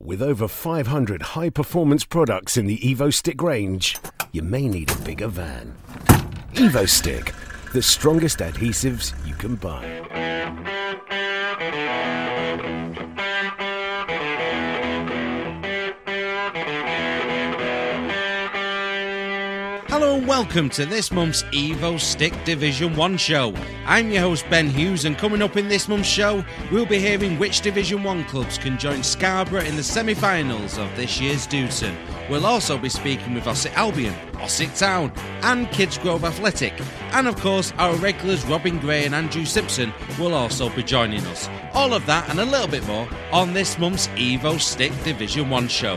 With over 500 high-performance products in the EvoStick range, you may need a bigger van. EvoStick, the strongest adhesives you can buy. Hello and welcome to this month's EvoStick Division 1 show. I'm your host Ben Hughes, and coming up in this month's show, we'll be hearing which Division 1 clubs can join Scarborough in the semi-finals of this year's Dewton. We'll also be speaking with Ossett Albion, Ossett Town and Kidsgrove Athletic. And of course, our regulars Robin Gray and Andrew Simpson will also be joining us. All of that and a little bit more on this month's EvoStick Division 1 show.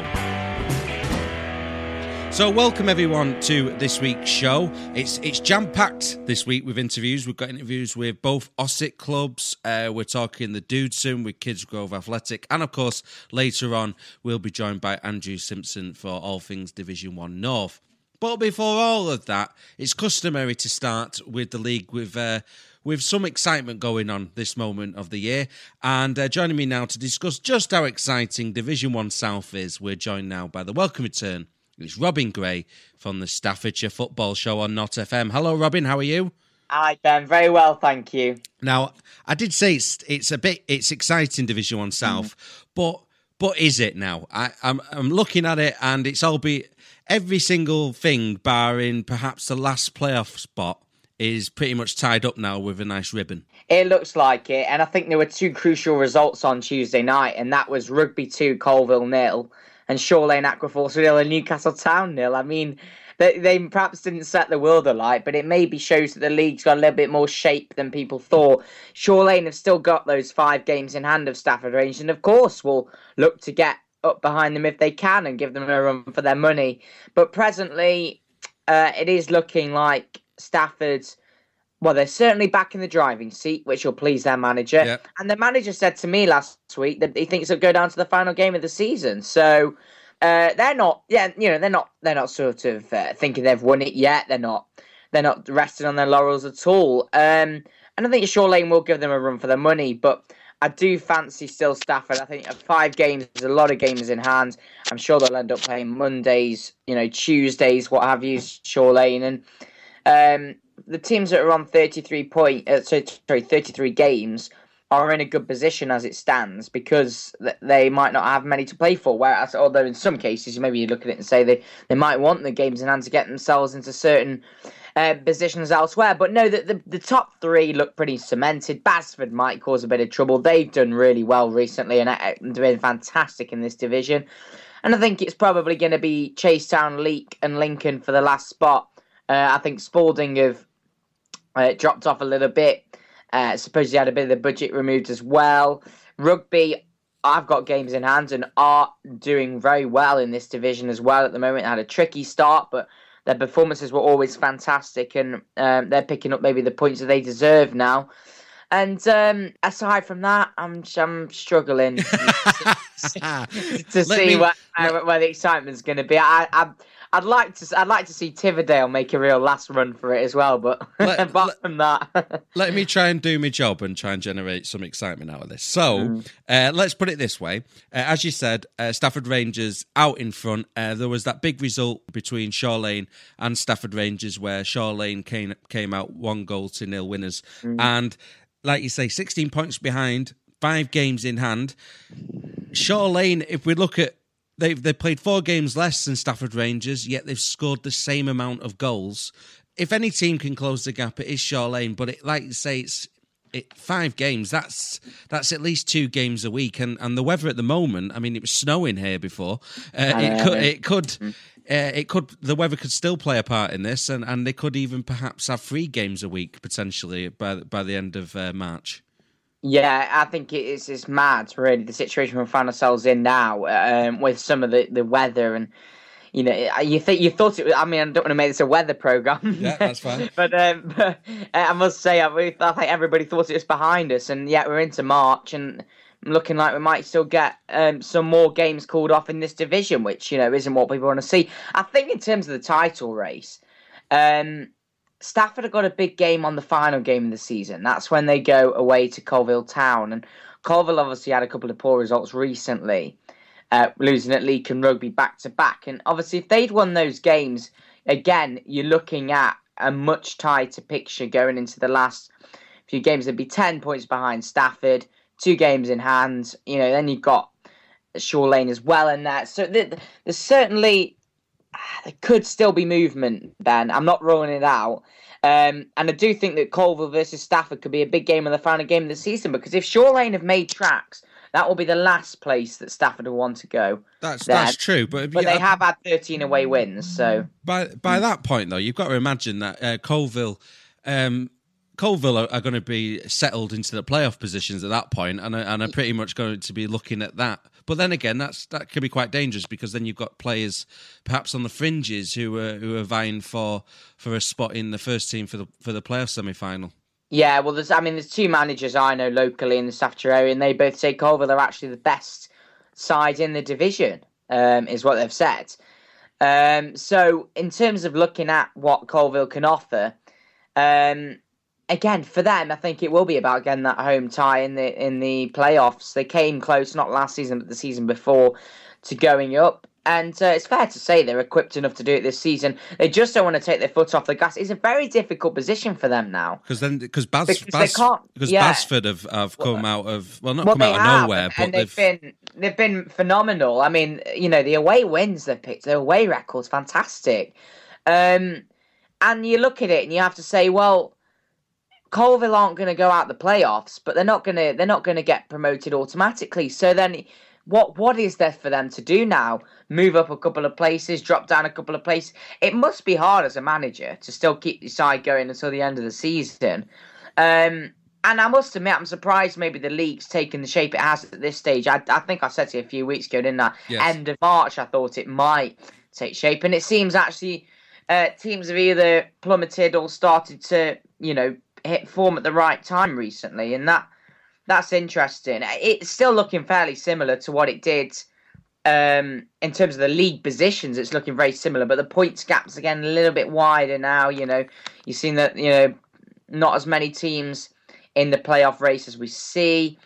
So welcome everyone to this week's show. It's jam-packed this week with interviews. We've got interviews with both Ossett clubs. We're talking the Dewton with Kidsgrove Athletic. And of course, later on, we'll be joined by Andrew Simpson for all things Division 1 North. But before all of that, it's customary to start with the league with some excitement going on this moment of the year. And joining me now to discuss just how exciting Division 1 South is, we're joined now by the welcome return. It's Robin Gray from the Staffordshire Football Show on Not FM. Hello, Robin. How are you? Hi, Ben. Very well, thank you. Now, I did say it's exciting Division 1 South, but is it now? I'm looking at it, and it's every single thing, barring perhaps the last playoff spot, is pretty much tied up now with a nice ribbon. It looks like it, and I think there were two crucial results on Tuesday night, and that was Rugby 2, Colville 0, and Shore Lane Aquaforce 0 and Newcastle Town 0. I mean, they perhaps didn't set the world alight, but it maybe shows that the league's got a little bit more shape than people thought. Shore Lane have still got those 5 games in hand of Stafford Range, and of course will look to get up behind them if they can and give them a run for their money. But presently, it is looking like Stafford's, well, they're certainly back in the driving seat, which will please their manager. Yep. And the manager said to me last week that he thinks it'll go down to the final game of the season. So they're not sort of thinking they've won it yet. They're not resting on their laurels at all. And I think Shore Lane will give them a run for their money, but I do fancy still Stafford. I think 5 games, there's a lot of games in hand. I'm sure they'll end up playing Mondays, Tuesdays, what have you, Shore Lane. And the teams that are on 33 games are in a good position as it stands because they might not have many to play for. Whereas, although in some cases, maybe you look at it and say they might want the games in hand to get themselves into certain positions elsewhere. But no, the top 3 look pretty cemented. Basford might cause a bit of trouble. They've done really well recently and been fantastic in this division. And I think it's probably going to be Chasetown, Leek and Lincoln for the last spot. I think Spalding have dropped off a little bit. Supposedly had a bit of the budget removed as well. Rugby, I've got games in hand and are doing very well in this division as well at the moment. Had a tricky start, but their performances were always fantastic, and they're picking up maybe the points that they deserve now. And aside from that, I'm struggling to see where the excitement's going to be. I'd like to see Tiverdale make a real last run for it as well, but apart from that, let me try and do my job and try and generate some excitement out of this. So let's put it this way: as you said, Stafford Rangers out in front. There was that big result between Shore Lane and Stafford Rangers, where Shore Lane came out 1-0 winners, and like you say, 16 points behind, 5 games in hand. Shore Lane, if we look at, they played 4 games less than Stafford Rangers, yet they've scored the same amount of goals. If any team can close the gap, it is Shore Lane. But like you say, it's 5 games. That's at least 2 games a week. And the weather at the moment, I mean, it was snowing here before. The weather could still play a part in this, and they could even perhaps have 3 games a week potentially by the end of March. Yeah, I think it's mad, really, the situation we find ourselves in now with some of the weather. And, you thought it was, I mean, I don't want to make this a weather programme. Yeah, that's fine. but I must say, I think everybody thought it was behind us. And yet we're into March and looking like we might still get some more games called off in this division, which, isn't what people want to see. I think in terms of the title race, Stafford have got a big game on the final game of the season. That's when they go away to Colville Town. And Colville obviously had a couple of poor results recently. losing at Leek and Rugby back-to-back. And obviously, if they'd won those games, again, you're looking at a much tighter picture going into the last few games. There'd be 10 points behind Stafford, 2 games in hand. Then you've got Shaw Lane as well in that. So there's certainly, there could still be movement, Ben. I'm not ruling it out. And I do think that Colville versus Stafford could be a big game in the final game of the season, because if Shaw Lane have made tracks, that will be the last place that Stafford will want to go. That's true, but they have had 13 away wins. So by that point, though, you've got to imagine that Colville are going to be settled into the playoff positions at that point, and are pretty much going to be looking at that. But then again, that could be quite dangerous, because then you've got players perhaps on the fringes who are vying for a spot in the first team for the playoff semi-final. Yeah, well, there's 2 managers I know locally in the Staffordshire area, and they both say Colville are actually the best side in the division, is what they've said. So in terms of looking at what Colville can offer, again, for them, I think it will be about getting that home tie in the playoffs. They came close, not last season, but the season before, to going up. And it's fair to say they're equipped enough to do it this season. They just don't want to take their foot off the gas. It's a very difficult position for them now. Because Basford have come out of nowhere, but they've been phenomenal. I mean, the away wins they've picked, their away record's fantastic. And you look at it and you have to say, well, Colville aren't going to go out the playoffs, but they're not going to get promoted automatically. So then, what is there for them to do now? Move up a couple of places, drop down a couple of places. It must be hard as a manager to still keep your side going until the end of the season. And I must admit, I'm surprised maybe the league's taken the shape it has at this stage. I think I said to you a few weeks ago, didn't I? Yes. End of March, I thought it might take shape, and it seems actually teams have either plummeted or started to, hit form at the right time recently, and that's interesting. It's still looking fairly similar to what it did in terms of the league positions. It's looking very similar, but the points gap's again a little bit wider now. You've seen that not as many teams in the playoff race as we see.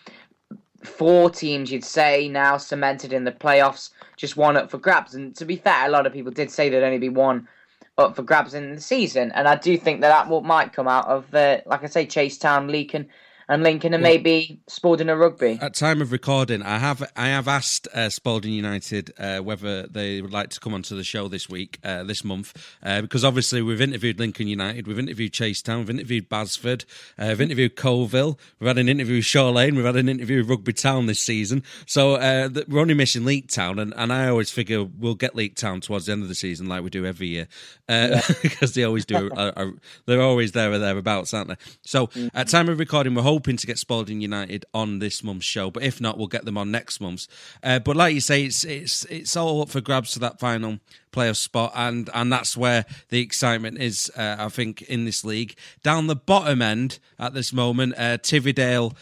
4 teams, you'd say, now cemented in the playoffs, just 1 up for grabs. And to be fair, a lot of people did say there'd only be 1 up for grabs in the season, and I do think that might come out of, like I say, Chasetown, Leek and Lincoln, and maybe Spalding or Rugby. At time of recording, I have asked Spalding United whether they would like to come onto the show this month, because obviously we've interviewed Lincoln United, we've interviewed Chasetown, we've interviewed Basford, we've interviewed Colville, we've had an interview with Shaw Lane, we've had an interview with Rugby Town this season, so we're only missing Leek Town, and I always figure we'll get Leek Town towards the end of the season like we do every year, because they always do, they're always there or thereabouts, aren't they? So at time of recording, we're hoping to get Spalding United on this month's show, but if not, we'll get them on next month's. But like you say, it's all up for grabs to that final playoff spot, and that's where the excitement is. I think in this league, down the bottom end at this moment, Tividale,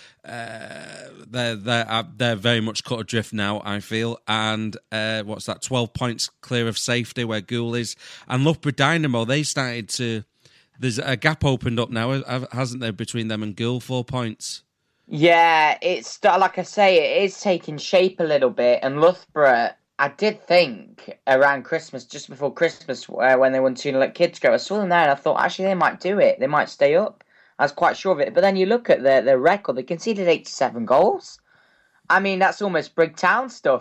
they're very much cut adrift now, I feel, and 12 points clear of safety where Goole is, and Loughborough Dynamo, they started to. There's a gap opened up now, hasn't there, between them and Goole, 4 points? Yeah, it's like I say, it is taking shape a little bit. And Loughborough, I did think around Christmas, just before Christmas, when they won 2-0 at Kidsgrove, I saw them there and I thought, actually, they might do it. They might stay up. I was quite sure of it. But then you look at their record, they conceded 87 goals. I mean, that's almost Brigtown stuff.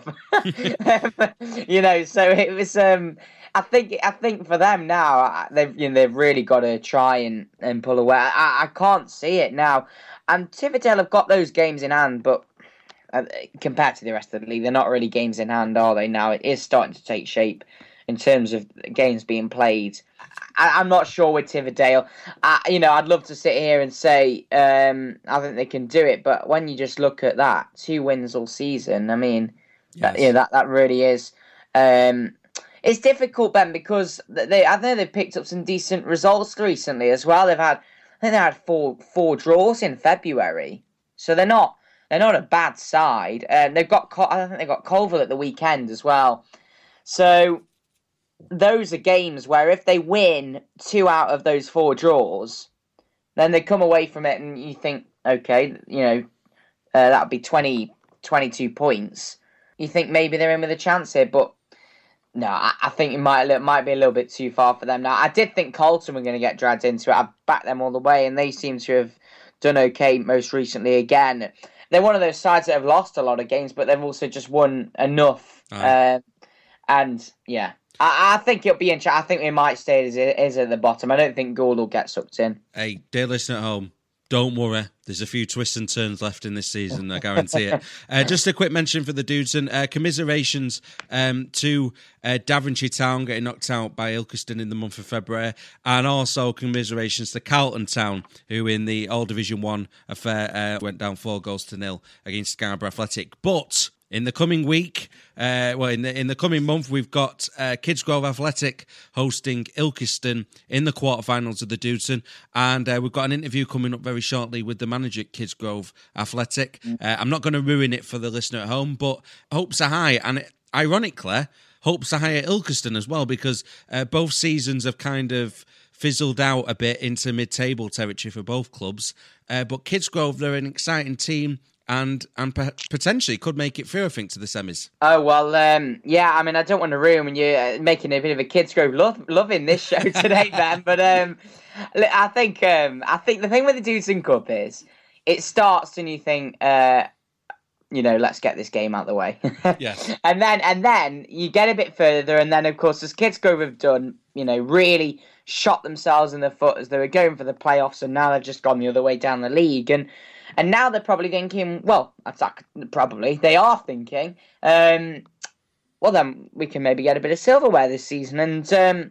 So it was... I think for them now, they've really got to try and pull away. I can't see it now. And Tividale have got those games in hand, but compared to the rest of the league, they're not really games in hand, are they? Now it is starting to take shape in terms of games being played. I'm not sure with Tividale. I'd love to sit here and say I think they can do it, but when you just look at that, 2 wins all season, I mean, yes. that really is. It's difficult, Ben, because I know they've picked up some decent results recently as well. I think they had four draws in February, so they're not a bad side. I think they got Colville at the weekend as well. So those are games where if they win 2 out of those 4 draws, then they come away from it and you think, okay, that would be 22 points. you think maybe they're in with a chance here, but no, I think it might be a little bit too far for them. Now, I did think Colton were going to get dragged into it. I backed them all the way, and they seem to have done okay most recently again. They're one of those sides that have lost a lot of games, but they've also just won enough. And yeah, I think it'll be interesting. I think they might stay as it is at the bottom. I don't think Gould will get sucked in. Hey, dear listener at home, don't worry. There's a few twists and turns left in this season, I guarantee it. Just a quick mention for the dudes, and commiserations to Daventry Town getting knocked out by Ilkeston in the month of February, and also commiserations to Carlton Town, who in the All Division 1 affair went down 4-0 against Scarborough Athletic. But in the coming week, in the coming month, we've got Kidsgrove Athletic hosting Ilkeston in the quarterfinals of the Dudeston, and we've got an interview coming up very shortly with the manager at Kidsgrove Athletic. I'm not going to ruin it for the listener at home, but hopes are high, and ironically, hopes are high at Ilkeston as well, because both seasons have kind of fizzled out a bit into mid-table territory for both clubs. But Kidsgrove, they're an exciting team, and potentially could make it through, I think, to the semis. Oh, well, yeah, I mean, I don't want to ruin when you're making a bit of a Kidsgrove loving this show today, Ben, but I think the thing with the Dudeston Cup is it starts and you think, let's get this game out of the way. Yeah. and then you get a bit further, and then, of course, as Kidsgrove have done, really shot themselves in the foot as they were going for the playoffs, and now they've just gone the other way down the league. And now they're probably thinking, they are thinking, well, then we can maybe get a bit of silverware this season. And,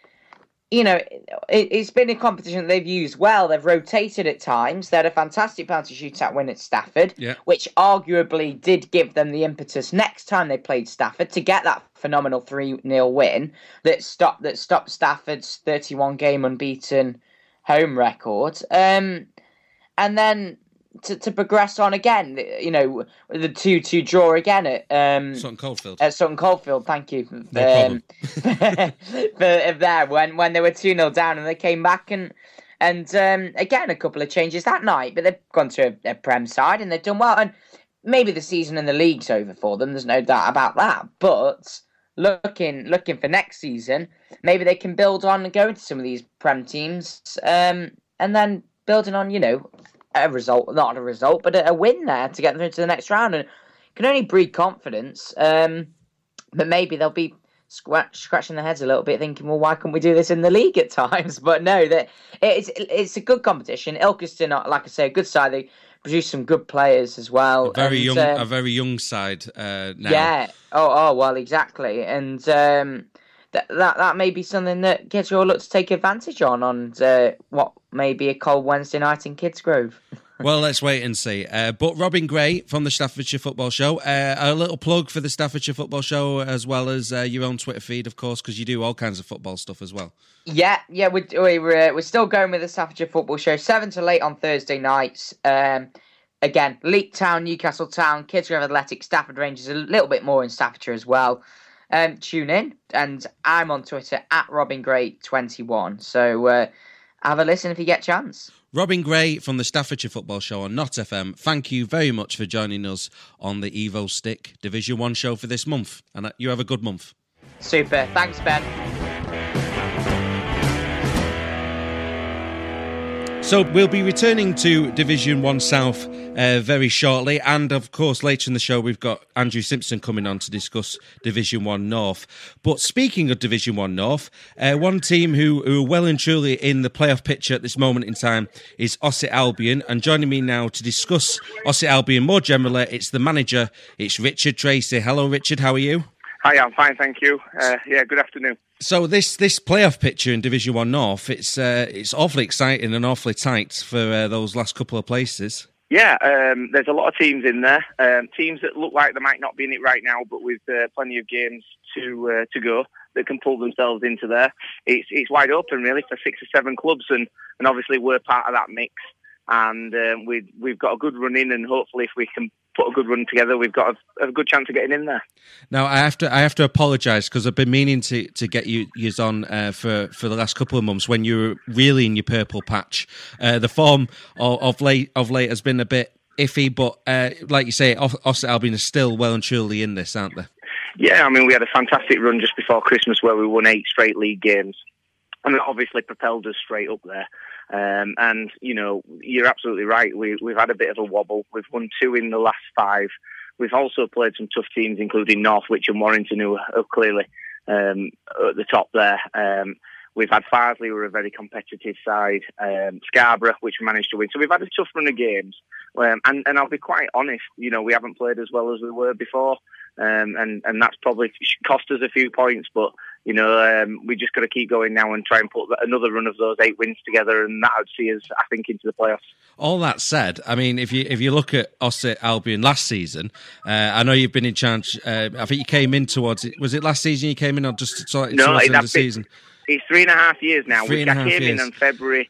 it's been a competition that they've used well. They've rotated at times. They had a fantastic penalty shootout win at Stafford, which arguably did give them the impetus next time they played Stafford to get that phenomenal 3-0 win that stopped Stafford's 31-game unbeaten home record. And then to progress on again, with the 2-2 draw again at Sutton Coldfield. At Sutton Coldfield, thank you. No problem. There when they were 2-0 down and they came back and again a couple of changes that night, but they've gone to a Prem side and they've done well. And maybe the season in the league's over for them. There's no doubt about that. But looking for next season, maybe they can build on and go into some of these Prem teams, and then building on, a result, not a result, but a win there to get them into the next round, and can only breed confidence. But maybe they'll be scratching their heads a little bit, thinking, "Well, why can't we do this in the league at times?" But no, that it's a good competition. Ilkeston, like I say, a good side. They produce some good players as well. A very young side now. Yeah. Oh, well, exactly, and that may be something that Kidsgrove look to take advantage on what may be a cold Wednesday night in Kidsgrove. Well, let's wait and see. But Robin Gray from the Staffordshire Football Show, a little plug for the Staffordshire Football Show, as well as your own Twitter feed, of course, because you do all kinds of football stuff as well. Yeah, we're still going with the Staffordshire Football Show, 7 to 8 on Thursday nights. Again, Leek Town, Newcastle Town, Kidsgrove Athletic, Stafford Rangers, a little bit more in Staffordshire as well. Tune in, and I'm on Twitter at RobinGray21. So have a listen if you get a chance. Robin Gray from the Staffordshire Football Show on Not FM. Thank you very much for joining us on the Evo Stick Division 1 show for this month, and you have a good month. Super. Thanks, Ben. So we'll be returning to Division 1 South very shortly, and of course later in the show we've got Andrew Simpson coming on to discuss Division 1 North. But speaking of Division 1 North, one team who are well and truly in the playoff picture at this moment in time is Ossett Albion, and joining me now to discuss Ossett Albion more generally, it's the manager, it's Richard Tracy. Hello Richard, how are you? Hi, I'm fine, thank you. Good afternoon. So this playoff picture in Division 1 North, it's awfully exciting and awfully tight for those last couple of places. Yeah, there's a lot of teams in there. Teams that look like they might not be in it right now, but with plenty of games to go, that can pull themselves into there. It's wide open really for 6 or 7 clubs, and obviously we're part of that mix. And we've got a good run in, and hopefully if we can put a good run together, we've got a good chance of getting in there. Now I have to apologise, because I've been meaning to get you on for the last couple of months when you were really in your purple patch. The form of late has been a bit iffy, but like you say, Ossett Albion are still well and truly in this, aren't they? Yeah, I mean, we had a fantastic run just before Christmas where we won 8 straight league games, and that obviously propelled us straight up there. And, you know, you're absolutely right. We've had a bit of a wobble. We've won 2 in the last 5. We've also played some tough teams, including Northwich and Warrington, who are clearly at the top there. We've had Farsley, who are a very competitive side, Scarborough, which we managed to win. So we've had a tough run of games. And I'll be quite honest, you know, we haven't played as well as we were before. And that's probably cost us a few points, but you know, we just got to keep going now and try and put another run of those 8 wins together, and that would see us, I think, into the playoffs. All that said, I mean, if you look at Ossett Albion last season, I know you've been in charge. I think you came in towards it. Was it last season you came in, or just towards the end of the season? It's 3.5 years now. I came years. in February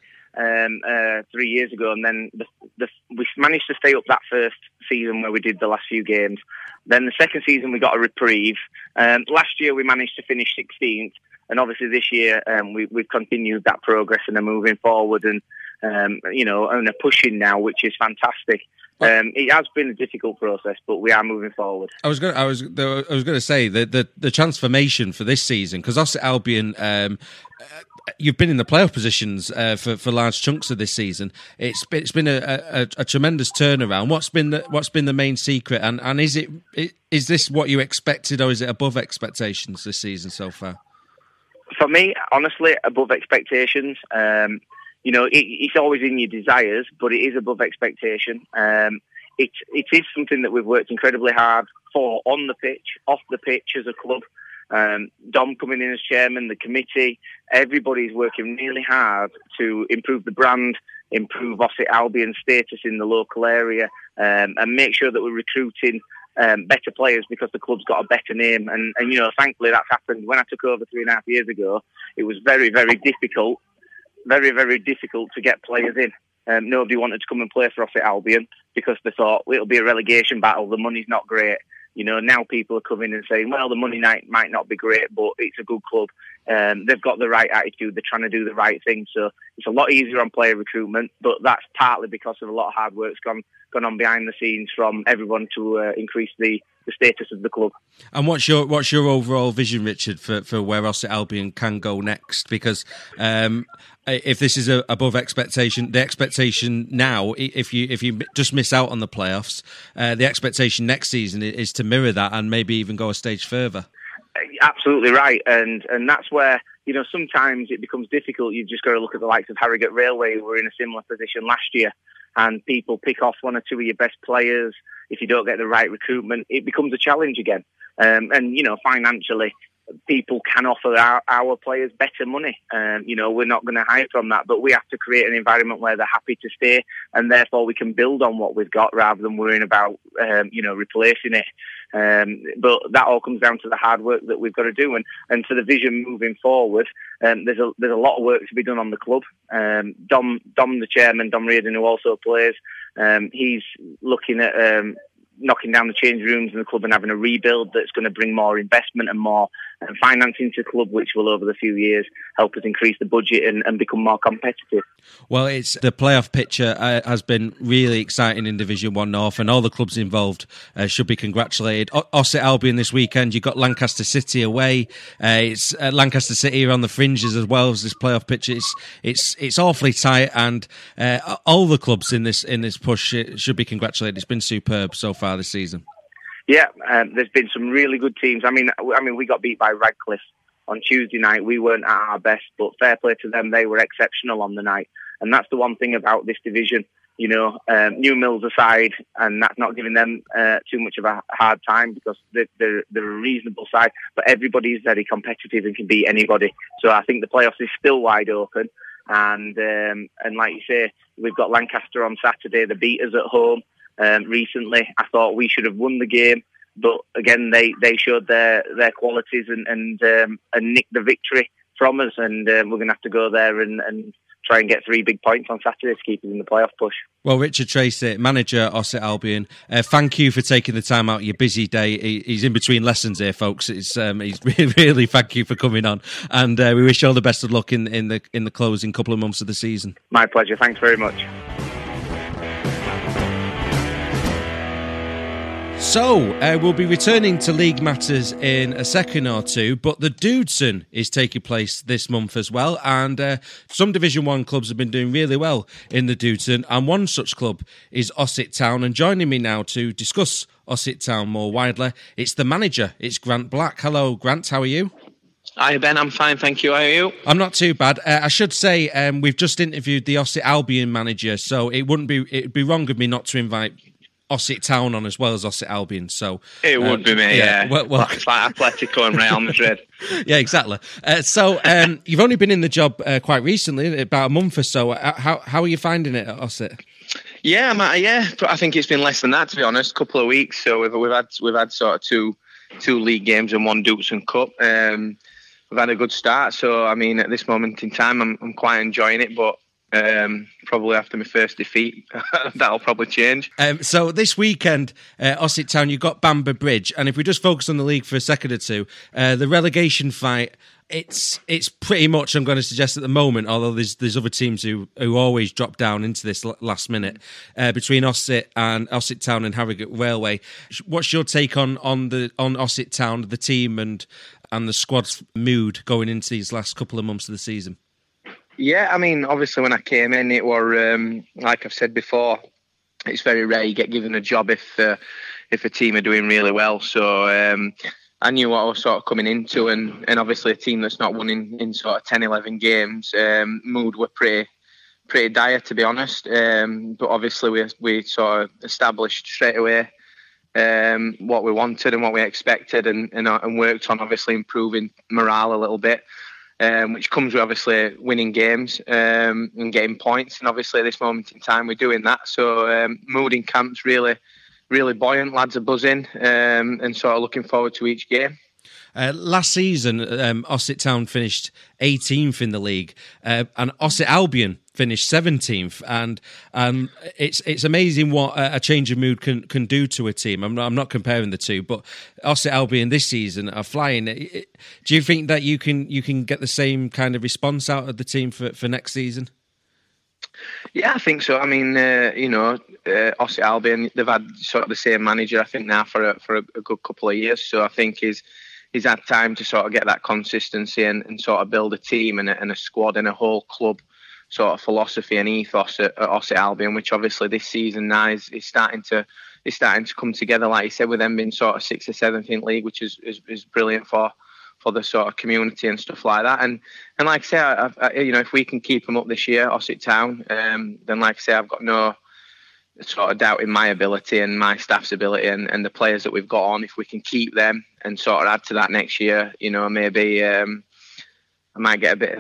3 years ago, and then we managed to stay up that first season where we did the last few games. Then the second season we got a reprieve. Last year we managed to finish 16th, and obviously this year we've continued that progress and are moving forward and you know, and are pushing now, which is fantastic. It has been a difficult process, but we are moving forward. I was going to say the transformation for this season, because Ossett Albion, you've been in the playoff positions for large chunks of this season. It's been a tremendous turnaround. What's been the main secret, and is this what you expected, or is it above expectations this season so far? For me, honestly, above expectations. You know, it's always in your desires, but it is above expectation. It is something that we've worked incredibly hard for on the pitch, off the pitch as a club. Dom coming in as chairman, the committee, everybody's working really hard to improve the brand, improve Ossett Albion's status in the local area, and make sure that we're recruiting better players because the club's got a better name. And you know, thankfully that's happened. When I took over 3.5 years ago, it was very, very difficult. Very, very difficult to get players in. Nobody wanted to come and play for Ossett Albion because they thought, well, it'll be a relegation battle, the money's not great. You know, now people are coming and saying, well, the money might not be great, but it's a good club. They've got the right attitude, they're trying to do the right thing. So it's a lot easier on player recruitment, but that's partly because of a lot of hard work's gone on behind the scenes from everyone to increase the status of the club. And what's your overall vision, Richard, for where Ossett Albion can go next? Because if this is above expectation, the expectation now, if you just miss out on the playoffs, the expectation next season is to mirror that and maybe even go a stage further. Absolutely right, and that's where, you know, sometimes it becomes difficult. You've just got to look at the likes of Harrogate Railway, who were in a similar position last year, and people pick off 1 or 2 of your best players. If you don't get the right recruitment, it becomes a challenge again. And, you know, financially, people can offer our players better money. You know, we're not going to hide from that, but we have to create an environment where they're happy to stay, and therefore we can build on what we've got rather than worrying about, you know, replacing it. But that all comes down to the hard work that we've got to do, and for the vision moving forward, there's a lot of work to be done on the club. Dom, the chairman, Dom Reardon, who also plays, he's looking at knocking down the change rooms in the club and having a rebuild that's going to bring more investment and more financing to the club, which will over the few years help us increase the budget and become more competitive. Well, it's the playoff picture has been really exciting in Division 1 North, and all the clubs involved should be congratulated. Ossett Albion this weekend, you've got Lancaster City away. It's Lancaster City are on the fringes as well as this playoff picture. It's awfully tight, and all the clubs in this push should be congratulated. It's been superb so far this season. Yeah, there's been some really good teams. I mean, we got beat by Radcliffe on Tuesday night. We weren't at our best, but fair play to them. They were exceptional on the night. And that's the one thing about this division, you know, New Mills aside, and that's not giving them too much of a hard time because they're a reasonable side, but everybody is very competitive and can beat anybody. So I think the playoffs is still wide open. And like you say, we've got Lancaster on Saturday. The beat us at home. Recently, I thought we should have won the game, but again, they showed their qualities and nicked the victory from us, and we're going to have to go there and try and get 3 big points on Saturday to keep us in the playoff push. Well, Richard Tracy, manager Ossett Albion, thank you for taking the time out of your busy day. He's in between lessons here, folks. He's really thank you for coming on, and we wish you all the best of luck in the closing couple of months of the season. My pleasure. Thanks very much. So, we'll be returning to League Matters in a second or two, but the Dudesson is taking place this month as well, and some Division 1 clubs have been doing really well in the Dudesson, and one such club is Ossett Town, and joining me now to discuss Ossett Town more widely, it's the manager, it's Grant Black. Hello, Grant, how are you? Hi, Ben, I'm fine, thank you. How are you? I'm not too bad. I should say we've just interviewed the Ossett Albion manager, so it'd be wrong of me not to invite Ossett Town on as well as Ossett Albion. So it would be me, yeah. Well, it's like Atletico and Real Madrid. Yeah, exactly. So you've only been in the job quite recently, about a month or so. How are you finding it at Ossett? Yeah, I think it's been less than that, to be honest. A couple of weeks. So we've had sort of two league games and one Dudesson Cup. We've had a good start. So I mean, at this moment in time, I'm quite enjoying it, but. Probably after my first defeat, that'll probably change. So this weekend, Ossett Town, you've got Bamber Bridge, and if we just focus on the league for a second or two, the relegation fight, it's pretty much, I'm going to suggest at the moment, although there's other teams who always drop down into this last minute, between Ossett Town and Harrogate Railway. What's your take on Ossett Town, the team, and the squad's mood going into these last couple of months of the season? Yeah, I mean, obviously when I came in, it were like I've said before, it's very rare you get given a job if a team are doing really well. So I knew what I was sort of coming into, and obviously a team that's not won in sort of 10, 11 games, mood were pretty dire, to be honest. But obviously we sort of established straight away what we wanted and what we expected, and worked on obviously improving morale a little bit. Which comes with obviously winning games and getting points, and obviously at this moment in time we're doing that. So mood in camp's really buoyant. Lads are buzzing and sort of looking forward to each game. Last season, Ossett Town finished 18th in the league, and Ossett Albion finished 17th, and it's amazing what a change of mood can do to a team. I'm not comparing the two, but Ossett Albion this season are flying. Do you think that you can get the same kind of response out of the team for next season? Yeah, I think so. I mean, Ossett Albion, they've had sort of the same manager, I think, now for a good couple of years. So I think he's had time to sort of get that consistency and sort of build a team and a squad and a whole club sort of philosophy and ethos at Ossett Albion, which obviously this season now is starting to come together, like you said, with them being sort of 6th or 7th in league, which is brilliant for the sort of community and stuff like that. And like I say, I if we can keep them up this year, Ossett Town, then like I say, I've got no sort of doubt in my ability and my staff's ability and the players that we've got on. If we can keep them and sort of add to that next year, maybe I might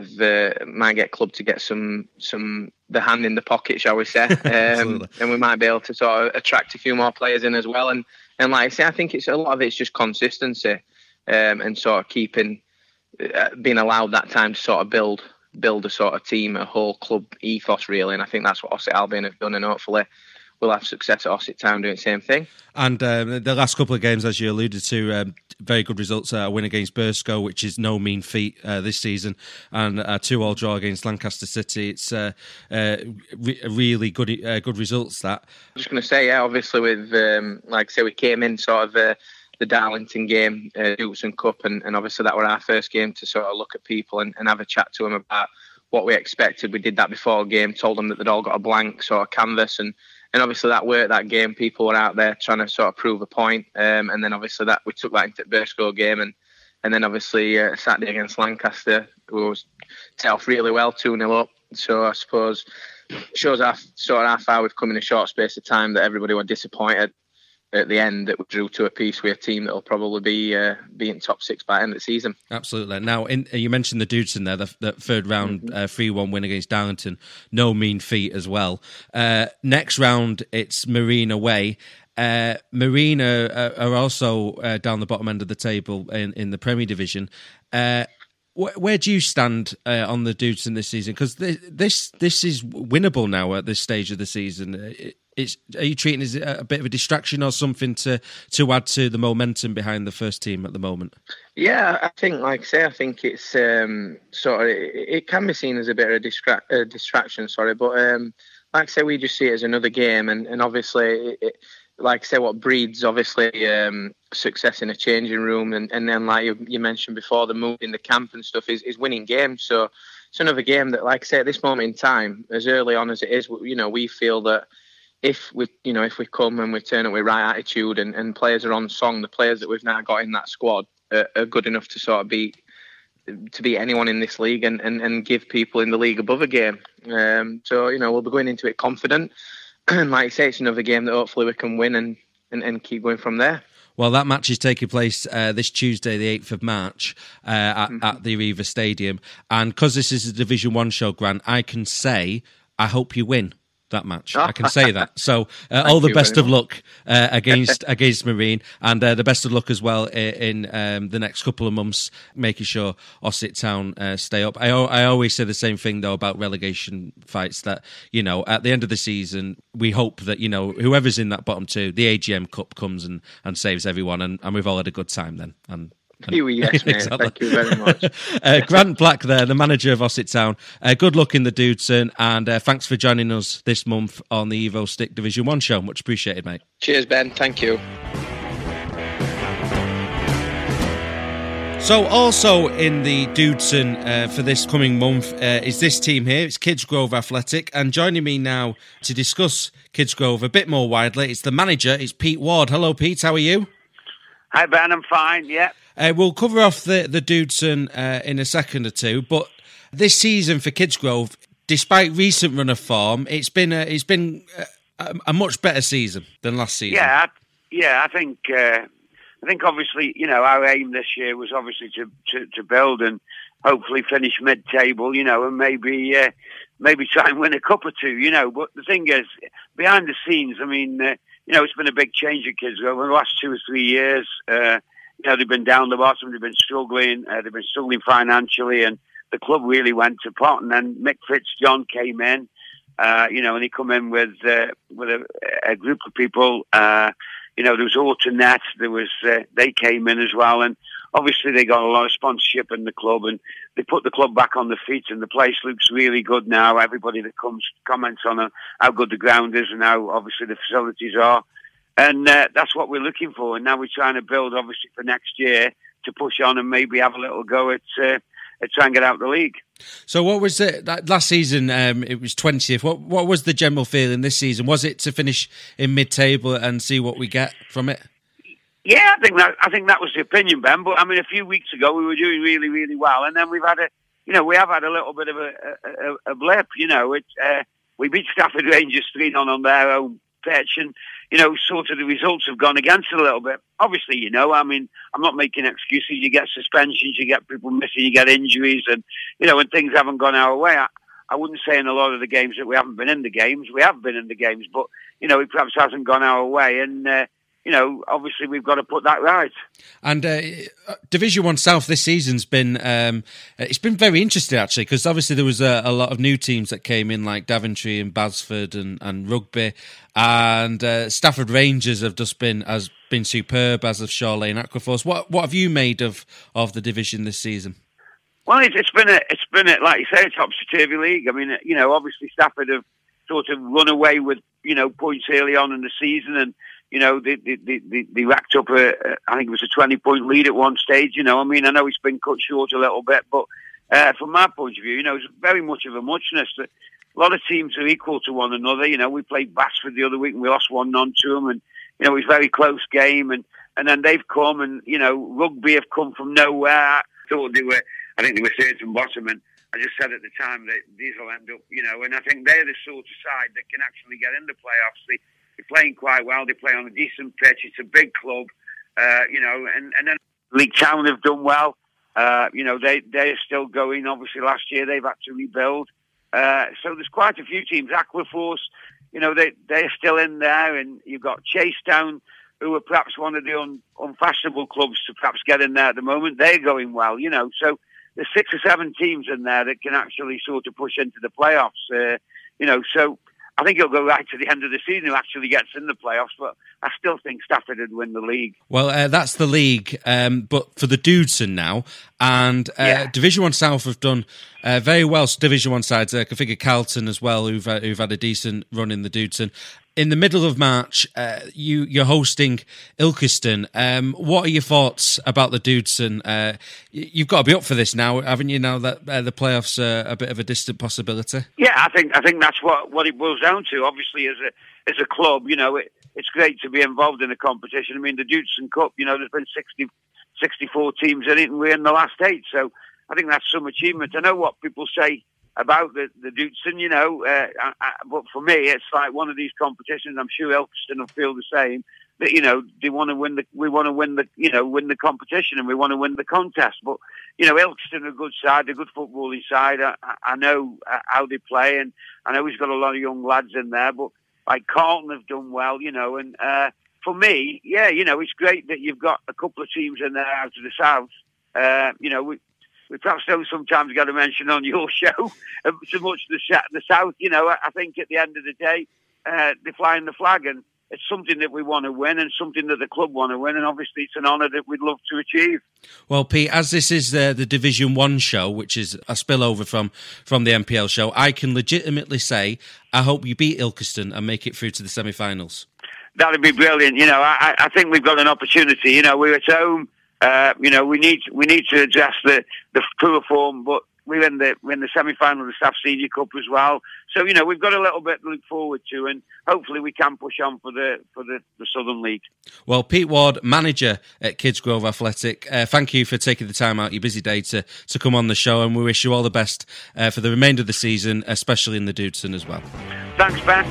get club to get some the hand in the pocket, shall we say, and we might be able to sort of attract a few more players in as well. And like I say, I think it's a lot of it's just consistency and sort of keeping being allowed that time to sort of build a sort of team, a whole club ethos really. And I think that's what Ossett Albion have done, and hopefully we'll have success at Ossett Town doing the same thing. And the last couple of games, as you alluded to, very good results. A win against Burscough, which is no mean feat this season, and a 2-2 draw against Lancaster City. It's really good results, that. I'm just going to say, yeah, obviously with, like I say, we came in sort of the Darlington game, Dudesson Cup, and obviously that were our first game to sort of look at people and have a chat to them about what we expected. We did that before a game, told them that they'd all got a blank sort of canvas, and obviously that worked that game. People were out there trying to sort of prove a point. And then obviously that we took that into the Burscough game. And then obviously Saturday against Lancaster, we was set off really well, 2-0 up. So I suppose shows how far we've come in a short space of time, that everybody were disappointed at the end that we drew to a piece with a team that will probably be in top 6 by the end of the season. Absolutely. Now, you mentioned the Dudesson there, the third round 3-1 win against Darlington. No mean feat as well. Next round, it's Marine away. Marine are also down the bottom end of the table in the Premier Division. Where do you stand on the Dudesson this season? Because this is winnable now at this stage of the season. Are you treating it as a bit of a distraction or something to add to the momentum behind the first team at the moment? Yeah, I think, like I say, I think it's sort of, it can be seen as a bit of a distraction, but like I say, we just see it as another game, and obviously like I say, what breeds obviously success in a changing room, and then like you mentioned before, the mood in the camp and stuff is winning games. So it's another game that, like I say, at this moment in time, as early on as it is, we feel that if we come and we turn up with right attitude and players are on song, the players that we've now got in that squad are good enough to sort of beat anyone in this league and give people in the league above a game. So we'll be going into it confident. And like I say, it's another game that hopefully we can win and keep going from there. Well, that match is taking place this Tuesday, the 8th of March, at the Aviva Stadium. And because this is a Division 1 show, Grant, I can say, I hope you win that match. I can say that. So all the best of luck against Marine, and the best of luck as well in the next couple of months, making sure Ossett Town stay up. I always say the same thing, though, about relegation fights, that, at the end of the season, we hope that, whoever's in that bottom two, the AGM Cup comes and saves everyone, and we've all had a good time then. Yes, mate. Exactly. Thank you very much. Grant Black there, the manager of Ossett Town. Good luck in the Dudeston, and thanks for joining us this month on the Evo Stick Division 1 show. Much appreciated, mate. Cheers, Ben. Thank you. So also in the Dudeston for this coming month is this team here. It's Kidsgrove Athletic, and joining me now to discuss Kidsgrove a bit more widely, it's the manager, it's Pete Ward. Hello, Pete. How are you? Hi, Ben. I'm fine, yeah. We'll cover off the Dudeston in a second or two, but this season for Kidsgrove, despite recent run of form, it's been a much better season than last season. Yeah. I think obviously, our aim this year was obviously to build and hopefully finish mid-table, and maybe try and win a cup or two, But the thing is, behind the scenes, I mean, it's been a big change at Kidsgrove in the last 2 or 3 years. They've been down the bottom, they've been struggling financially, and the club really went to pot. And then Mick Fitzjohn came in, and he come in with a group of people. There was Autonet, they came in as well, and obviously they got a lot of sponsorship in the club, and they put the club back on the feet, and the place looks really good now. Everybody that comes comments on how good the ground is and how obviously the facilities are. And that's what we're looking for. And now we're trying to build, obviously, for next year to push on and maybe have a little go at trying to get out the league. So what was it last season? It was 20th. What was the general feeling this season? Was it to finish in mid-table and see what we get from it? Yeah, I think that was the opinion, Ben. But I mean, a few weeks ago we were doing really, really well, and then we have had a little bit of a blip. We beat Stafford Rangers 3-0 on their own pitch, and sort of the results have gone against it a little bit. Obviously, I mean, I'm not making excuses. You get suspensions, you get people missing, you get injuries, and when things haven't gone our way. I wouldn't say in a lot of the games that we haven't been in the games. We have been in the games, but it perhaps hasn't gone our way, and obviously we've got to put that right. And Division 1 South this season's been it's been very interesting, actually, because obviously there was a lot of new teams that came in, like Daventry and Basford and Rugby, and Stafford Rangers have just been superb, as of Shaw Lane Aquaforce. What have you made of the division this season? Well, it's been a like you say, a topsy-turvy league. I mean, obviously Stafford have sort of run away with points early on in the season, and they racked up I think it was a 20-point lead at one stage. I mean, I know it's been cut short a little bit, but from my point of view, it's very much of a muchness. That a lot of teams are equal to one another. We played Basford the other week and we lost 1-0 to them, and it was a very close game. And then they've come, and Rugby have come from nowhere. I think they were third from bottom, and I just said at the time that these will end up, and I think they're the sort of side that can actually get in the playoffs. They're playing quite well. They play on a decent pitch. It's a big club, and then League Town have done well. They're still going. Obviously, last year they've had to rebuild. So there's quite a few teams. Aquaforce, they're still in there, and you've got Chasetown, who are perhaps one of the unfashionable clubs to perhaps get in there at the moment. They're going well, So there's 6 or 7 teams in there that can actually sort of push into the playoffs. So I think it'll go right to the end of the season who actually gets in the playoffs, but I still think Stafford would win the league. Well, that's the league, but for the Dudeston now, and Division 1 South have done very well. Division 1 sides, I figure Carlton as well, who've had a decent run in the Dudeston. in the middle of March, you're hosting Ilkeston. What are your thoughts about the Dudeston? You've got to be up for this now, haven't you? Now that the playoffs are a bit of a distant possibility. Yeah, I think that's what it boils down to. Obviously, as a club, it's great to be involved in a competition. I mean, the Dudeston Cup, there's been 64 teams in it, and we're in the last 8. So I think that's some achievement. I know what people say about the Dudeston, but for me, it's like one of these competitions. I'm sure Ilkeston will feel the same. That they want to win win the competition, and we want to win the contest. But Ilkeston are a good side, a good footballing side. I know how they play, and I know he's got a lot of young lads in there. But like Carlton have done well, and for me, it's great that you've got a couple of teams in there out of the south. We perhaps don't sometimes get to mention on your show so much the south. I think at the end of the day, they're flying the flag, and it's something that we want to win and something that the club want to win, and obviously it's an honour that we'd love to achieve. Well, Pete, as this is the Division 1 show, which is a spillover from the NPL show, I can legitimately say I hope you beat Ilkeston and make it through to the semi-finals. That'd be brilliant. I think we've got an opportunity. We're at home. We need to address the poor form, but we're in the semi-final of the Staff Senior Cup as well. So we've got a little bit to look forward to, and hopefully we can push on for the Southern League. Well, Pete Ward, manager at Kidsgrove Athletic, thank you for taking the time out your busy day to come on the show, and we wish you all the best for the remainder of the season, especially in the Dudeston as well. Thanks, Ben.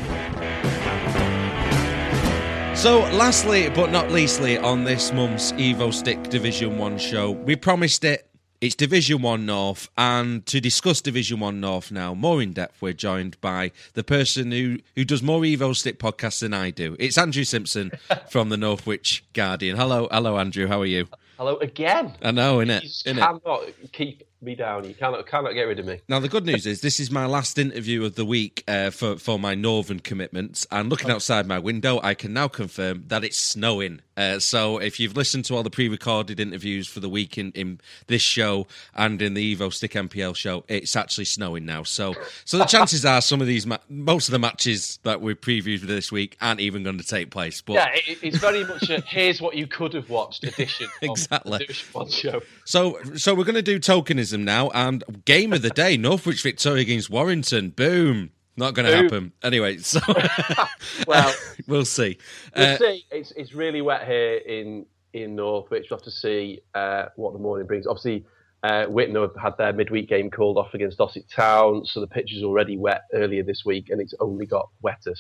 So, lastly but not leastly on this month's Evo Stick Division 1 show, we promised it. It's Division 1 North, and to discuss Division 1 North now, more in depth, we're joined by the person who does more Evo Stick podcasts than I do. It's Andrew Simpson from the Northwich Guardian. Hello, Andrew. How are you? Hello again. I know, innit? You cannot keep me down. You cannot get rid of me. Now, the good news is this is my last interview of the week for my northern commitments. And looking outside my window, I can now confirm that it's snowing. So if you've listened to all the pre-recorded interviews for the week in this show and in the Evo Stick NPL show, it's actually snowing now. So the chances are some of these, most of the matches that we previewed for this week aren't even going to take place. But yeah, it's very much a here's what you could have watched edition exactly. Of the Division 1 show. So we're going to do tokenism now, and game of the day, Northwich Victoria against Warrington. Boom. Not going to happen. Anyway, so well, we'll see. We'll see. It's really wet here in Northwich. We'll have to see what the morning brings. Obviously, Whitnall have had their midweek game called off against Dorset Town, so the pitch is already wet earlier this week, and it's only got wetter.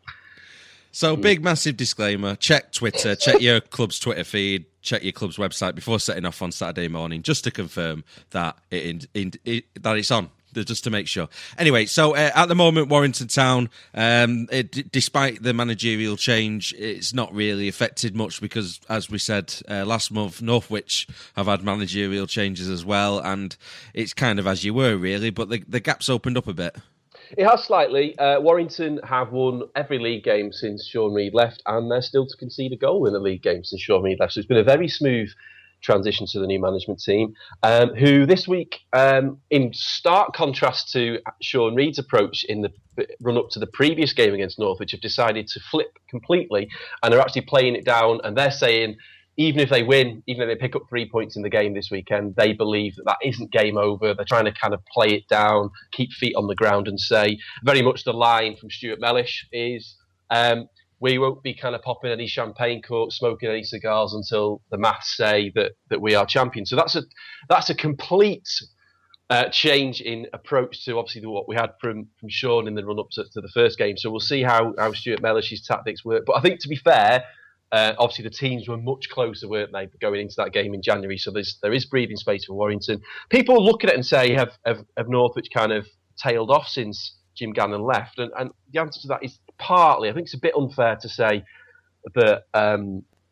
So big, massive disclaimer. Check Twitter, check your club's Twitter feed, check your club's website before setting off on Saturday morning, just to confirm that that it's on. Just to make sure. Anyway, so at the moment, Warrington Town, despite the managerial change, it's not really affected much because, as we said last month, Northwich have had managerial changes as well, and it's kind of as you were, really, but the gap's opened up a bit. It has slightly. Warrington have won every league game since Sean Reid left, and they're still to concede a goal in a league game since Sean Reid left. So it's been a very smooth transition to the new management team, who this week, in stark contrast to Sean Reid's approach in the run-up to the previous game against Northwich, have decided to flip completely and are actually playing it down, and they're saying even if they win, even if they pick up 3 points in the game this weekend, they believe that isn't game over. They're trying to kind of play it down, keep feet on the ground, and say very much the line from Stuart Mellish is we won't be kind of popping any champagne corks, smoking any cigars until the maths say that we are champions. So that's a complete change in approach to obviously what we had from Sean in the run-up to the first game. So we'll see how Stuart Mellish's tactics work. But I think, to be fair, obviously the teams were much closer, weren't they, going into that game in January? So there is breathing space for Warrington. People look at it and say, have Northwich kind of tailed off since Jim Gannon left? And the answer to that is partly, I think it's a bit unfair to say that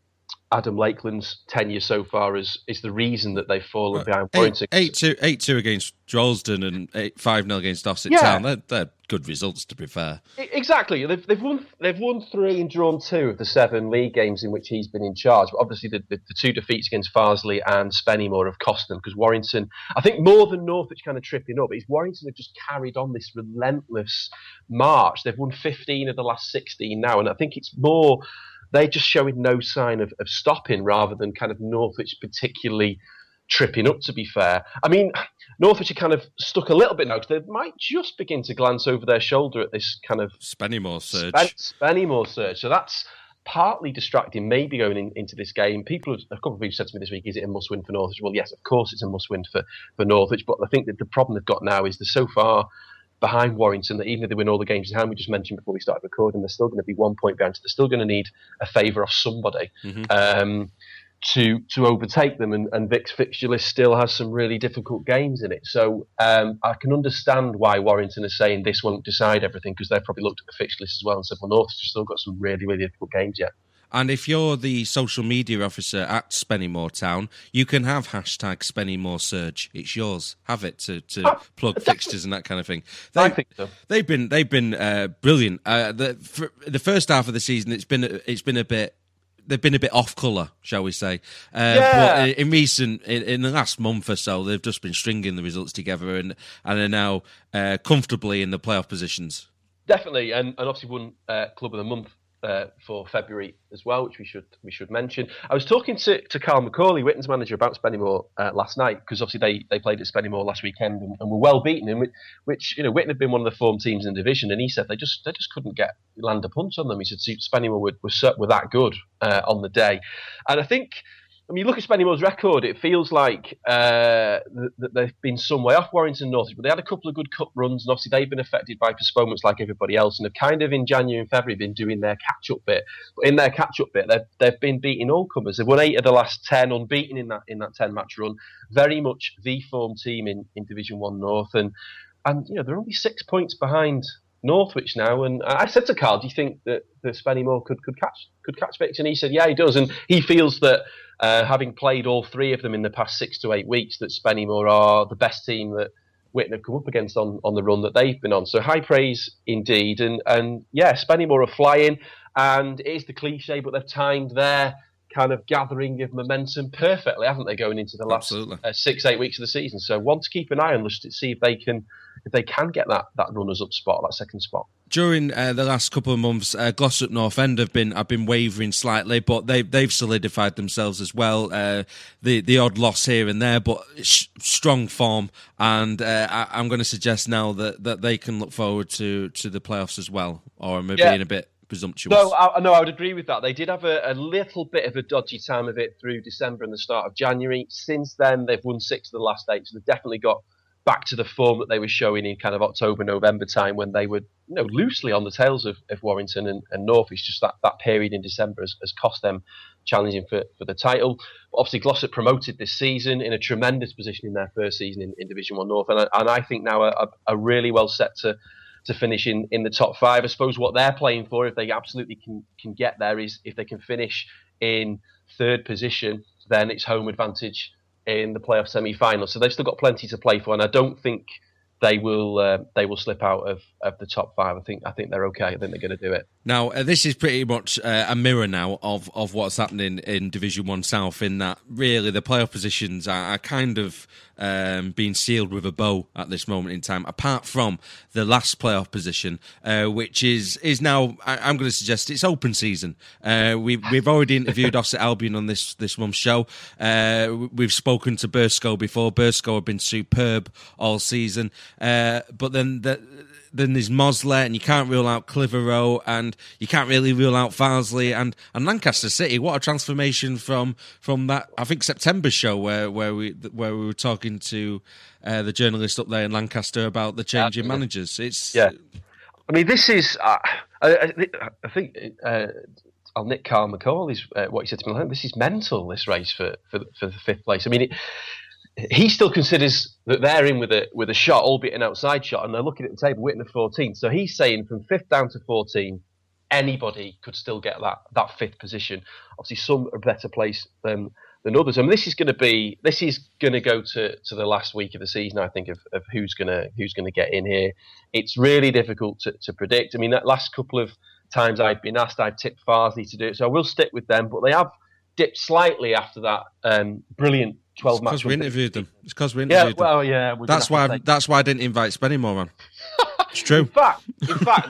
Adam Lakeland's tenure so far is the reason that they've fallen behind Warrington. 8-2 against Droylsden and 5-0 against Dorset Town. They're good results, to be fair. Exactly. They've won 3 and drawn 2 of the 7 league games in which he's been in charge. But obviously, the 2 defeats against Farsley and Spennymoor have cost them, because Warrington, I think more than Northwich kind of tripping up, is Warrington have just carried on this relentless march. They've won 15 of the last 16 now, and I think it's more they're just showing no sign of stopping, rather than kind of Northwich particularly tripping up, to be fair. I mean, Northwich are kind of stuck a little bit now, because they might just begin to glance over their shoulder at this kind of Spennymoor surge. Spennymoor surge. So that's partly distracting, maybe going into this game. A couple of people said to me this week, is it a must-win for Northwich? Well, yes, of course it's a must-win for Northwich, but I think that the problem they've got now is they're so far behind Warrington that even if they win all the games in hand, we just mentioned before we started recording, they're still going to be 1 point behind, so they're still going to need a favour off somebody to overtake them, and Vic's fixture list still has some really difficult games in it. So I can understand why Warrington is saying this won't decide everything, because they've probably looked at the fixture list as well and said, well, North's still got some really, really difficult games yet. And if you're the social media officer at Spennymoor Town, you can have hashtag Spennymoor Surge. It's yours. Have it to plug fixtures and that kind of thing. I think so. They've been brilliant. For the first half of the season, it's been a bit. They've been a bit off colour, shall we say? But in the last month or so, they've just been stringing the results together and are now comfortably in the playoff positions. Definitely, and obviously won Club of the Month for February as well, which we should mention. I was talking to Carl McCauley, Witten's manager, about Spennymoor last night, because obviously they played at Spennymoor last weekend and were well beaten, in which Witten had been one of the form teams in the division, and he said they just couldn't land a punch on them. He said Spennymoor were that good on the day, and I think, I mean, you look at Spennymoor's record, it feels like that they've been some way off Warrington Northwich, but they had a couple of good cup runs, and obviously they've been affected by postponements like everybody else, and have kind of in January and February been doing their catch-up bit. But in their catch-up bit, they've been beating all comers. They've won 8 of the last 10, unbeaten in that 10-match run. Very much the form team in Division 1 North, and they're only 6 points behind Northwich now. And I said to Carl, do you think that Spennymoor could catch Vic? And he said, yeah, he does, and he feels that having played all 3 of them in the past 6 to 8 weeks, that Spennymoor are the best team that Witten have come up against on the run that they've been on. So high praise indeed. And yeah, Spennymoor are flying, and it is the cliche, but they've timed their kind of gathering of momentum perfectly, haven't they, going into the last 6-8 weeks of the season? So one to keep an eye on, just to see if they can get that runners-up spot, that second spot. During the last couple of months, Glossop North End have been wavering slightly, but they've solidified themselves as well. The odd loss here and there, but strong form, and I'm going to suggest now that they can look forward to the playoffs as well, or maybe being a bit presumptuous. No, I would agree with that. They did have a little bit of a dodgy time of it through December and the start of January. Since then, they've won 6 of the last 8, so they've definitely got back to the form that they were showing in kind of October, November time, when they were loosely on the tails of Warrington and North. It's just that period in December has cost them challenging for the title. But obviously, Glossop promoted this season in a tremendous position in their first season in Division 1 North, and I think now are really well set to finish in the top 5. I suppose what they're playing for, if they absolutely can get there, is if they can finish in 3rd position, then it's home advantage in the playoff semi-final. So they've still got plenty to play for, and I don't think they will slip out of the top 5. I think they're okay. I think they're going to do it. Now, this is pretty much a mirror now of what's happening in Division 1 South, in that really the playoff positions are kind of being sealed with a bow at this moment in time, apart from the last playoff position, which is now, I'm going to suggest, it's open season. We've already interviewed Ossett Albion on this month's show. We've spoken to Burscough before. Burscough have been superb all season. But then there's Mosler, and you can't rule out Clitheroe, and you can't really rule out Farsley and Lancaster City. What a transformation from that, I think, September show where we were talking to the journalist up there in Lancaster about the change in managers. I mean, this is I think I'll nick Carl McCauley's what he said to me. This is mental, this race for the 5th place. I mean, he still considers that they're in with a shot, albeit an outside shot, and they're looking at the table, Witten at 14. So he's saying from 5th down to 14, anybody could still get that fifth position. Obviously, some are better placed than others. I mean, this is going to go to the last week of the season, I think, of who's going to get in here. It's really difficult to predict. I mean, that last couple of times I've been asked, I've tipped Farsley to do it, so I will stick with them. But they have dipped slightly after that brilliant 12 match. Because we interviewed them. It's because we interviewed them. Well, yeah. That's why I didn't invite Spennymoor on. It's true. In fact,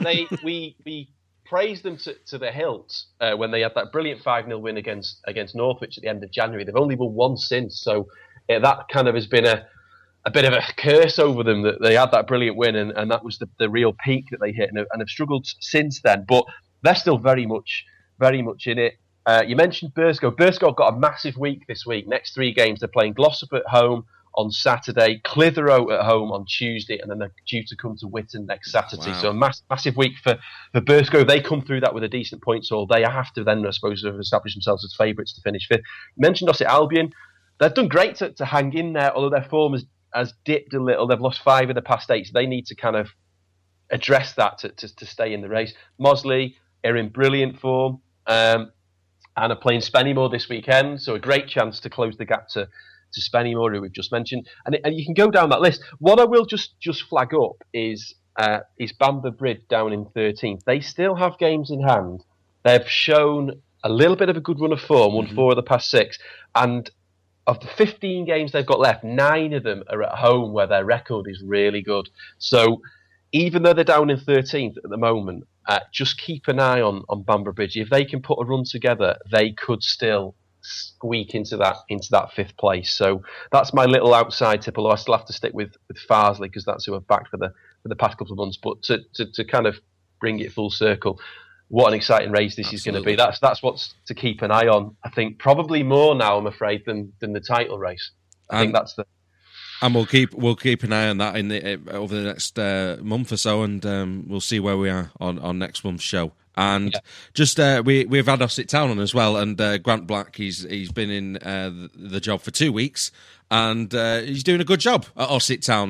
we praised them to the hilt when they had that brilliant 5-0 win against Northwich at the end of January. They've only won once since, so that kind of has been a bit of a curse over them that they had that brilliant win, and that was the real peak that they hit, and have struggled since then. But they're still very much in it. You mentioned Burscough. Burscough got a massive week this week. Next 3 games, they're playing Glossop at home on Saturday, Clitheroe at home on Tuesday, and then they're due to come to Witton next Saturday. Wow. So a massive week for Burscough. They come through that with a decent point, so they have to then, I suppose, have established themselves as favourites to finish 5th. You mentioned Ossett Albion. They've done great to hang in there, although their form has dipped a little. They've lost 5 in the past 8, so they need to kind of address that to stay in the race. Mosley are in brilliant form and are playing Spennymoor this weekend, so a great chance to close the gap to Spennymoor, who we've just mentioned, and you can go down that list. What I will just flag up is Bamber Bridge down in 13th. They still have games in hand. They've shown a little bit of a good run of form, won 4 of the past 6, and of the 15 games they've got left, 9 of them are at home where their record is really good. So even though they're down in 13th at the moment, just keep an eye on Bamber Bridge. If they can put a run together, they could still squeak into that 5th place. So that's my little outside tip, although I still have to stick with Farsley because that's who I've backed for the past couple of months. But to kind of bring it full circle, what an exciting race this is going to be. That's what's to keep an eye on. I think probably more now, I'm afraid, than the title race. I think that's the. And we'll keep an eye on that over the next month or so, and we'll see where we are on next month's show. And just we've had Ossett Town on as well, and Grant Black, he's been in the job for 2 weeks, and he's doing a good job at Ossett Town.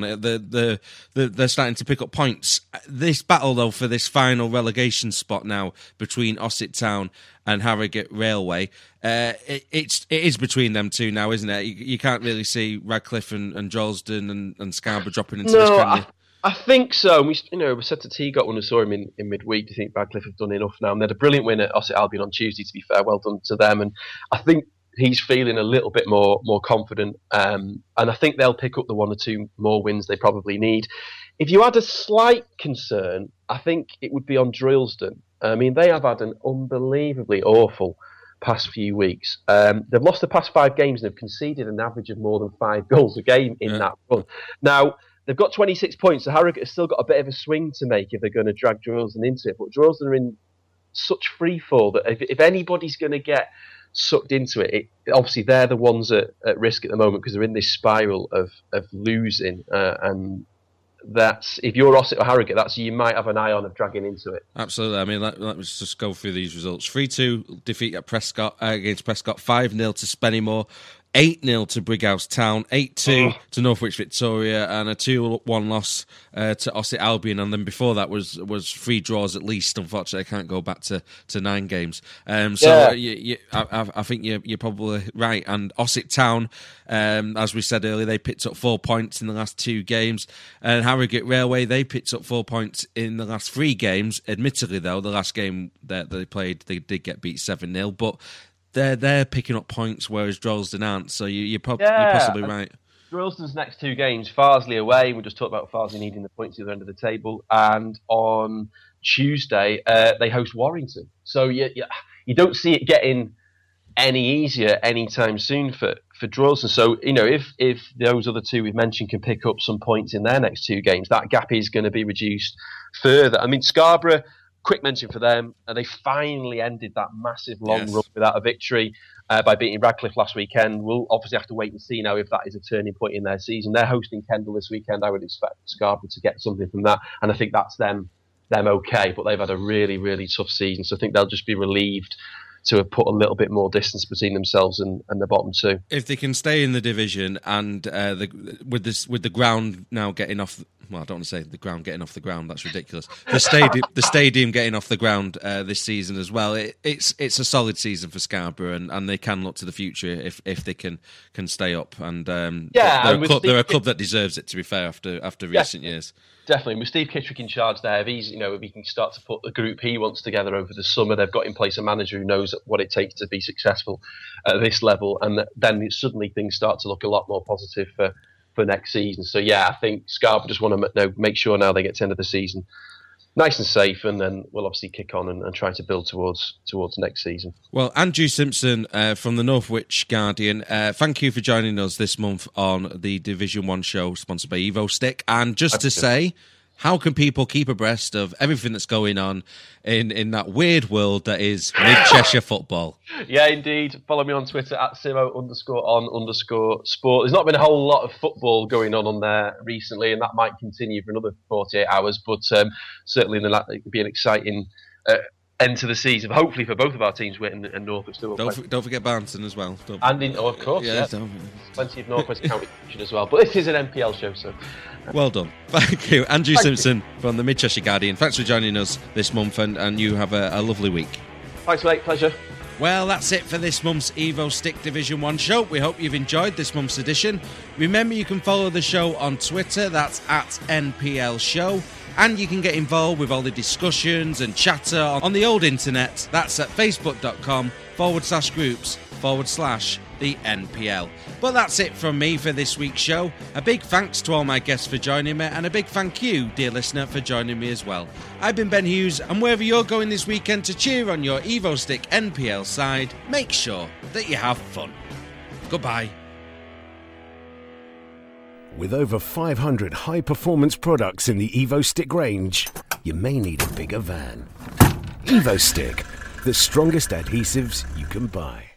They're starting to pick up points. This battle though for this final relegation spot now between Ossett Town and Harrogate Railway, it is between them two now, isn't it? You can't really see Radcliffe and Droylsden and Scarborough dropping into this, can you? I think so. We said to T-Got when we saw him in midweek, do you think Radcliffe have done enough now? And they had a brilliant win at Ossett Albion on Tuesday, to be fair. Well done to them. And I think he's feeling a little bit more confident. And I think they'll pick up the 1 or 2 more wins they probably need. If you had a slight concern, I think it would be on Droylsden. I mean, they have had an unbelievably awful past few weeks. They've lost the past 5 games and have conceded an average of more than 5 goals a game in that run. Now, they've got 26 points, so Harrogate has still got a bit of a swing to make if they're going to drag Droylsden into it. But Droylsden are in such free fall that if anybody's going to get sucked into it, obviously they're the ones at risk at the moment because they're in this spiral of losing. And that's, if you're Ossett or Harrogate, you might have an eye on of dragging into it. Absolutely. I mean, let me just go through these results. 3-2 defeat at Prescott against Prescott, 5-0 to Spennymoor, 8-0 to Brighouse Town, 8-2 to Northwich Victoria, and a 2-1 loss to Ossett Albion. And then before that was 3 draws at least. Unfortunately, I can't go back to 9 games. I think you're probably right. And Ossett Town, as we said earlier, they picked up 4 points in the last 2 games. And Harrogate Railway, they picked up 4 points in the last 3 games. Admittedly, though, the last game that they played, they did get beat 7-0, but they're picking up points, whereas Droylsden aren't. So you're possibly right. Droylsden's next 2 games, Farsley away. We just talked about Farsley needing the points at the other end of the table. And on Tuesday, they host Warrington. So you don't see it getting any easier anytime soon for Droylsden. So, if those other 2 we've mentioned can pick up some points in their next 2 games, that gap is going to be reduced further. I mean, Scarborough, quick mention for them. They finally ended that massive long run without a victory by beating Radcliffe last weekend. We'll obviously have to wait and see now if that is a turning point in their season. They're hosting Kendal this weekend. I would expect Scarborough to get something from that, and I think that's them okay. But they've had a really, really tough season, so I think they'll just be relieved to have put a little bit more distance between themselves and the bottom 2. If they can stay in the division and with the ground now getting off well, I don't want to say the ground getting off the ground. That's ridiculous. The stadium getting off the ground this season as well. It's a solid season for Scarborough, and they can look to the future if they can stay up. And they're a club that deserves it. To be fair, after recent years. Definitely, with Steve Kittrick in charge there, if he can start to put the group he wants together over the summer, they've got in place a manager who knows what it takes to be successful at this level, and then suddenly things start to look a lot more positive for next season. So yeah, I think Scarborough just want to make sure now they get to the end of the season nice and safe, and then we'll obviously kick on and try to build towards next season. Well, Andrew Simpson from the Northwich Guardian, thank you for joining us this month on the Division 1 show sponsored by Evo Stick. And just to say, how can people keep abreast of everything that's going on in that weird world that is Mid-Cheshire football? Yeah, indeed. Follow me on Twitter at Simo_on_sport. There's not been a whole lot of football going on there recently, and that might continue for another 48 hours, but certainly it could be an exciting end to the season, hopefully for both of our teams, Whit and Northwich. Don't forget Barnton as well. Of course, yeah. Plenty of Northwest County as well, but this is an NPL show, so... Well done. Thank you. Andrew Simpson from the Mid-Cheshire Guardian. Thanks for joining us this month, and you have a lovely week. Thanks, mate. Pleasure. Well, that's it for this month's Evo Stick Division 1 show. We hope you've enjoyed this month's edition. Remember, you can follow the show on Twitter. That's at NPL Show. And you can get involved with all the discussions and chatter on the old internet. That's at facebook.com/groups/the NPL. But that's it from me for this week's show. A big thanks to all my guests for joining me, and a big thank you, dear listener, for joining me as well. I've been Ben Hughes, and wherever you're going this weekend to cheer on your Evo Stick NPL side, make sure that you have fun. Goodbye. With over 500 high-performance products in the Evo Stick range, you may need a bigger van. Evo Stick, the strongest adhesives you can buy.